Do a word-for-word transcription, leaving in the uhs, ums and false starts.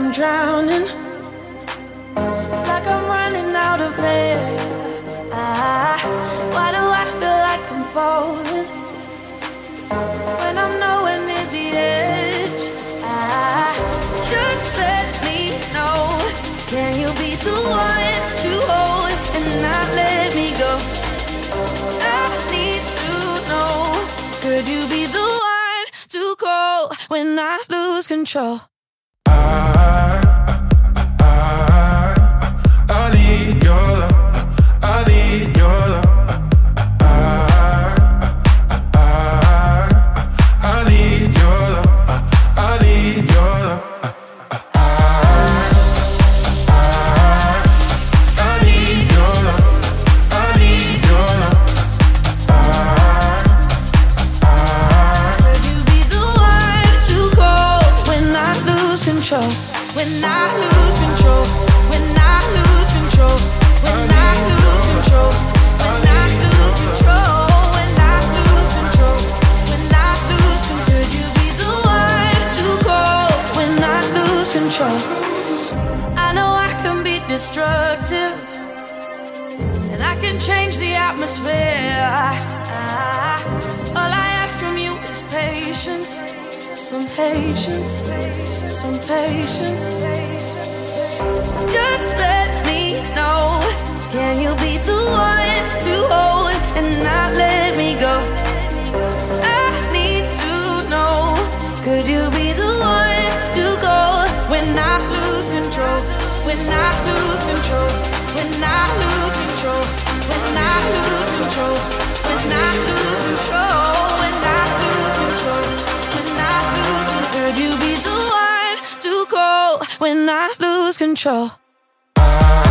I'm drowning, like I'm running out of air. Ah, why do I feel like I'm falling when I'm nowhere near the edge? Ah, just let me know. Can you be the one to hold and not let me go? I need to know. Could you be the one to call when I lose control? I, I, I need your love. I need your love. I, I, I need your love. I need your love. When I lose control, when I lose control, when I lose control, when I lose control, when I lose control, when I lose control, could you be the one to call when I lose control? I know I can be destructive, and I can change the atmosphere. I, I, all I ask from you is patience. Some patience, some patience. Just let me know. Can you be the one to hold and not let me go? I need to know. Could you be the one to go when I lose control? When I lose control? When I lose control? When I lose control? When I lose control? When I lose control? Could you be the one to call when I lose control? I